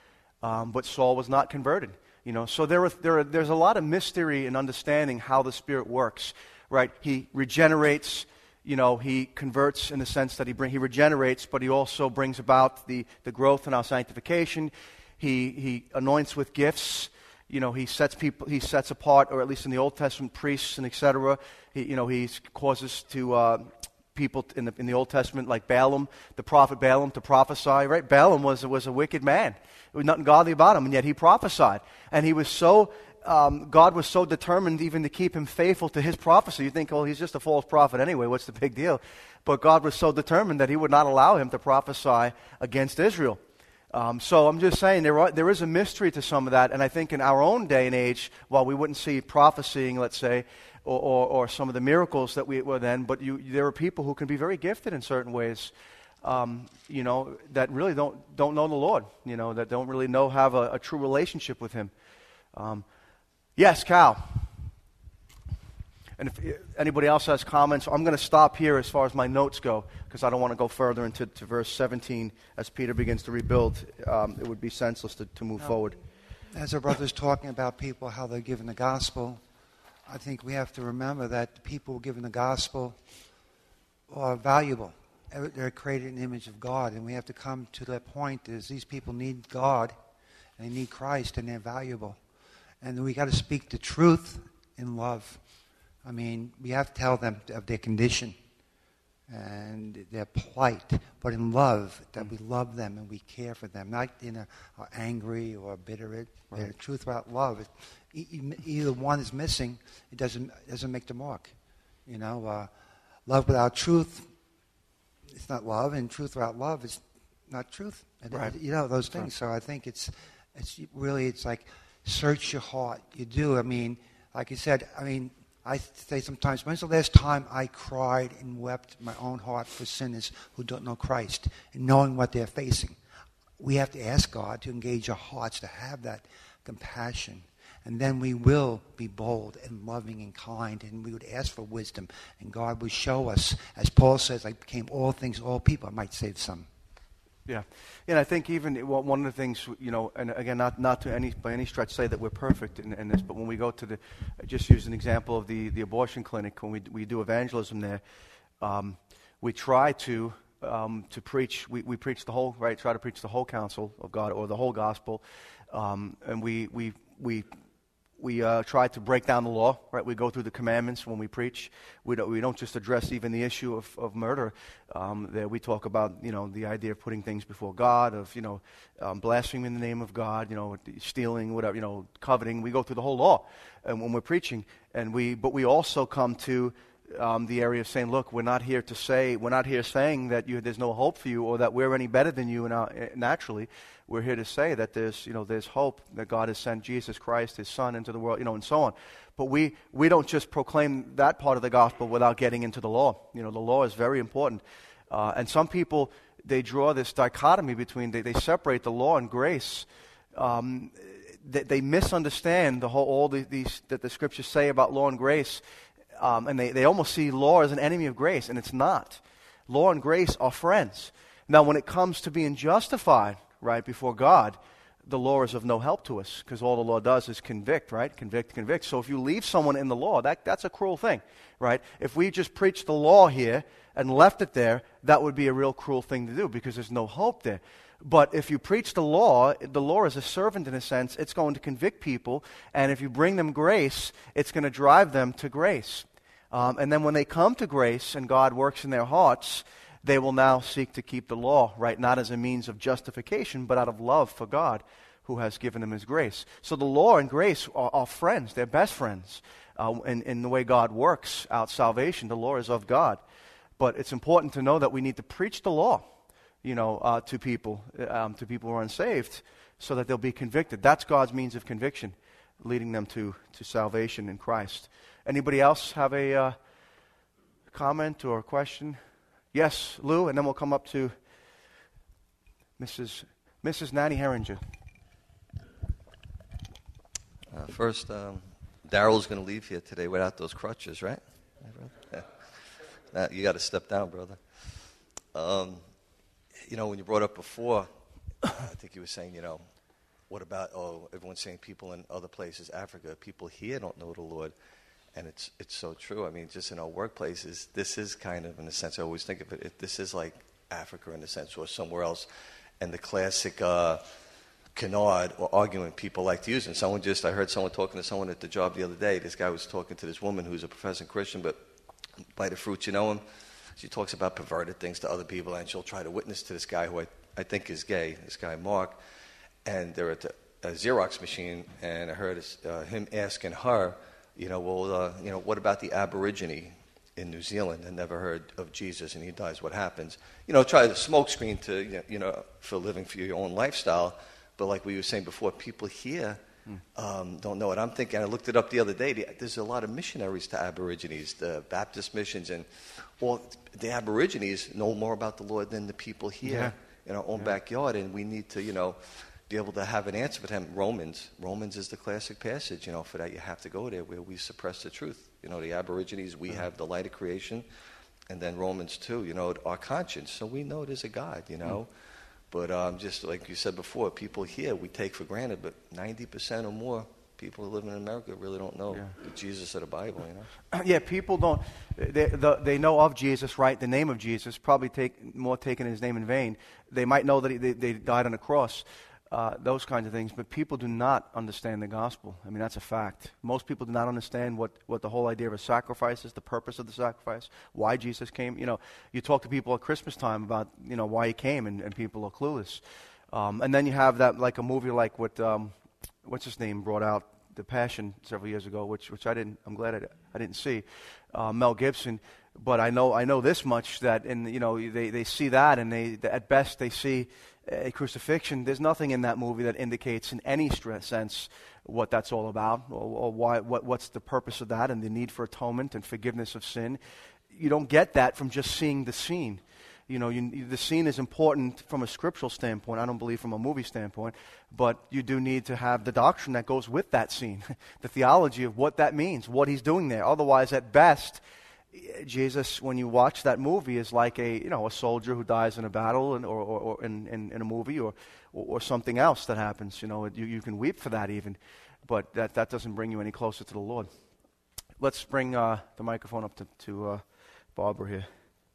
um, but Saul was not converted, you know. So there are, there are, there's a lot of mystery in understanding how the Spirit works, right? He regenerates, you know, he converts in the sense that he bring, he regenerates, but he also brings about the, the growth in our sanctification. He he anoints with gifts. You know, he sets people, he sets apart, or at least in the Old Testament, priests and et cetera. He, you know, he causes to uh, people in the in the Old Testament, like Balaam, the prophet Balaam, to prophesy. Right? Balaam was was a wicked man. There was nothing godly about him, and yet he prophesied. And he was so um, God was so determined even to keep him faithful to his prophecy. You think, oh, he's just a false prophet anyway. What's the big deal? But God was so determined that He would not allow him to prophesy against Israel. Um, so I'm just saying there are, there is a mystery to some of that, and I think in our own day and age, while we wouldn't see prophesying, let's say, or, or, or some of the miracles that we were then, but you, there are people who can be very gifted in certain ways, um, you know, that really don't don't know the Lord, you know, that don't really know have a, a true relationship with Him. Um, yes, Cal. And if anybody else has comments, I'm going to stop here as far as my notes go, because I don't want to go further into to verse seventeen as Peter begins to rebuild. Um, it would be senseless to, to move now, forward. As our brother's talking about people, how they're given the gospel, I think we have to remember that the people given the gospel are valuable. They're created in the image of God, and we have to come to that point is these people need God, and they need Christ, and they're valuable. And we got to speak the truth in love. I mean, we have to tell them of their condition and their plight, but in love, that we love them and we care for them, not in a, a angry or bitter. Right. The truth about love, e- e- either one is missing, it doesn't doesn't make the mark. You know, uh, love without truth, it's not love, and truth without love is not truth. And, Right. You know, those things. So I think it's it's really it's like search your heart. You do. I mean, like you said. I mean, I say sometimes, when's the last time I cried and wept my own heart for sinners who don't know Christ and knowing what they're facing? We have to ask God to engage our hearts to have that compassion. And then we will be bold and loving and kind, and we would ask for wisdom. And God would show us, as Paul says, I became all things, all people. I might save some. Yeah, and I think even well, one of the things, you know, and again, not not to any by any stretch say that we're perfect in, in this, but when we go to the, just use an example of the, the abortion clinic, when we we do evangelism there, um, we try to um, to preach, we, we preach the whole, right, try to preach the whole counsel of God or the whole gospel, um, and we we we. We uh, try to break down the law, right? We go through the commandments when we preach. We don't, we don't just address even the issue of, of murder. Um, there we talk about, you know, the idea of putting things before God, of, you know, um, blaspheming in the name of God, you know, stealing, whatever, you know, coveting. We go through the whole law and when we're preaching. And we, but we also come to um, the area of saying, look, we're not here to say, we're not here saying that you, there's no hope for you or that we're any better than you in our, naturally. We're here to say that there's, you know, there's hope that God has sent Jesus Christ, His Son, into the world, you know, and so on. But we, we don't just proclaim that part of the gospel without getting into the law. You know, the law is very important. Uh, and some people, they draw this dichotomy between, they, they separate the law and grace. Um, they, they misunderstand the whole, all the, these, that the scriptures say about law and grace. Um, and they, they almost see law as an enemy of grace, and it's not. Law and grace are friends. Now, when it comes to being justified, right, before God, the law is of no help to us because all the law does is convict, right? Convict, convict. So if you leave someone in the law, that, that's a cruel thing, right? If we just preached the law here and left it there, that would be a real cruel thing to do because there's no hope there. But if you preach the law, the law is a servant in a sense. It's going to convict people, and if you bring them grace, it's going to drive them to grace. Um, and then when they come to grace and God works in their hearts, they will now seek to keep the law, right? Not as a means of justification, but out of love for God who has given them His grace. So the law and grace are, are friends. They're best friends. Uh, in, in the way God works out salvation, the law is of God. But it's important to know that we need to preach the law, you know, uh, to people, um, to people who are unsaved, so that they'll be convicted. That's God's means of conviction, leading them to, to salvation in Christ. Anybody else have a uh, comment or a question? Yes, Lou, and then we'll come up to Missus Missus Nanny Herringer. Uh, first, um, Daryl's going to leave here today without those crutches, right? Yeah. Now, you got to step down, brother. Um, you know, when you brought up before, I think you were saying, you know, what about, oh, everyone's saying people in other places, Africa, people here don't know the Lord. And it's it's so true. I mean, just in our workplaces, this is kind of, in a sense, I always think of it, it this is like Africa in a sense, or somewhere else. And the classic uh, canard or argument people like to use. And someone just, I heard someone talking to someone at the job the other day. This guy was talking to this woman who's a professing Christian, but by the fruits you know him. She talks about perverted things to other people, and she'll try to witness to this guy who I, I think is gay, this guy Mark. And they're at the, a Xerox machine, and I heard uh, him asking her, You know, well, uh, you know, what about the Aborigine in New Zealand that never heard of Jesus and he dies? What happens? You know, try the smokescreen to, you know, for living for your own lifestyle. But like we were saying before, people here um, don't know it. I'm thinking, I looked it up the other day. There's a lot of missionaries to Aborigines, the Baptist missions, and all the Aborigines know more about the Lord than the people here yeah. in our own yeah. backyard. And we need to, you know, be able to have an answer for them. Romans. Romans is the classic passage, you know, for that you have to go there where we suppress the truth. You know, the Aborigines, we have the light of creation, and then Romans two, you know, our conscience. So we know there's a God, you know. Mm. But um, just like you said before, people here we take for granted, but ninety percent or more people who live in America really don't know yeah. the Jesus of the Bible, you know. Yeah, people don't, they, the, they know of Jesus, right, the name of Jesus, probably take more taking His name in vain. They might know that he, they, they died on a cross. Uh, those kinds of things, but people do not understand the gospel. I mean, that's a fact. Most people do not understand what, what the whole idea of a sacrifice is, the purpose of the sacrifice, why Jesus came. You know, you talk to people at Christmas time about, you know, why He came, and, and people are clueless. Um, and then you have that, like a movie like what, um, what's his name brought out the Passion several years ago, which which I didn't. I'm glad I, I didn't see uh, Mel Gibson, but I know I know this much that in you know they, they see that and they at best they see a crucifixion. There's nothing in that movie that indicates in any stress sense what that's all about or, or why what what's the purpose of that and the need for atonement and forgiveness of sin. You don't get that from just seeing the scene. You know, you, the scene is important from a scriptural standpoint. I don't believe from a movie standpoint, but you do need to have the doctrine that goes with that scene, the theology of what that means, what he's doing there. Otherwise, at best, Jesus, when you watch that movie, is like a you know a soldier who dies in a battle, and, or, or, or in, in, in a movie, or, or or something else that happens. You know, you, you can weep for that even, but that that doesn't bring you any closer to the Lord. Let's bring uh, the microphone up to to uh, Barbara here.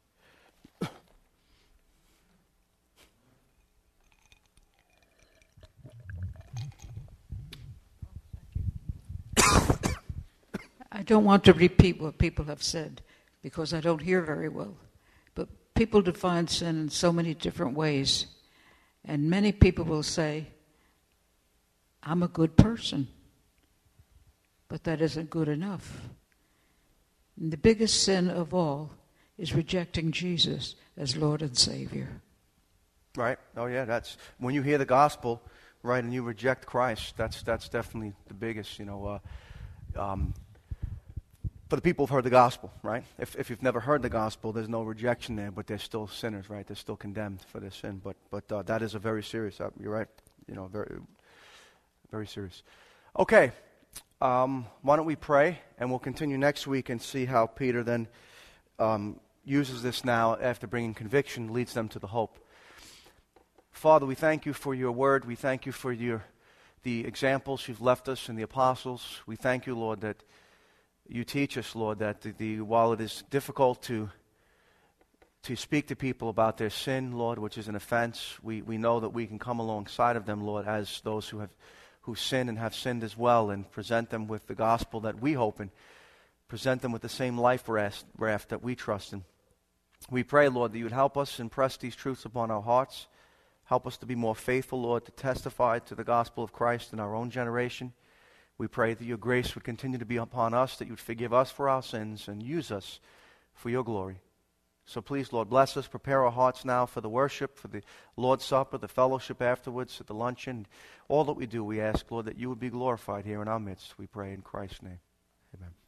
I don't want to repeat what people have said because I don't hear very well. But people define sin in so many different ways. And many people will say, I'm a good person. But that isn't good enough. And the biggest sin of all is rejecting Jesus as Lord and Savior. Right. Oh, yeah. That's when you hear the gospel, right, and you reject Christ. That's that's definitely the biggest. You know, uh, um, for the people who've heard the gospel, right? If if you've never heard the gospel, there's no rejection there, but they're still sinners, right? They're still condemned for their sin. But but uh, that is a very serious. Uh, you're right. You know, very very serious. Okay. Um, why don't we pray, and we'll continue next week and see how Peter then um, uses this now after bringing conviction, leads them to the hope. Father, we thank you for your word. We thank you for your the examples you've left us in the apostles. We thank you, Lord, that you teach us, Lord, that the, the while it is difficult to to speak to people about their sin, Lord, which is an offense, we, we know that we can come alongside of them, Lord, as those who have who sin and have sinned as well, and present them with the gospel that we hope in, present them with the same life raft that we trust in. We pray, Lord, that you would help us impress these truths upon our hearts. Help us to be more faithful, Lord, to testify to the gospel of Christ in our own generation. We pray that your grace would continue to be upon us, that you would forgive us for our sins and use us for your glory. So please, Lord, bless us. Prepare our hearts now for the worship, for the Lord's Supper, the fellowship afterwards, at the luncheon. All that we do, we ask, Lord, that you would be glorified here in our midst. We pray in Christ's name. Amen.